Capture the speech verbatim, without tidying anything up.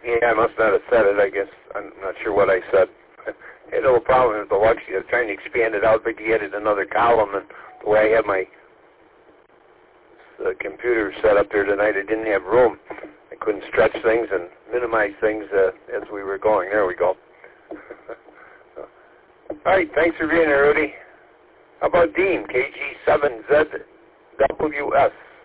Yeah, I must not have said it, I guess. I'm not sure what I said. I had a little problem with the Luxie. I was trying to expand it out, but you added another column, and the way I had my uh, computer set up there tonight, I didn't have room. I couldn't stretch things and minimize things uh, as we were going. There we go. All right, thanks for being here, Rudy. How about Dean, K G seven Z W S?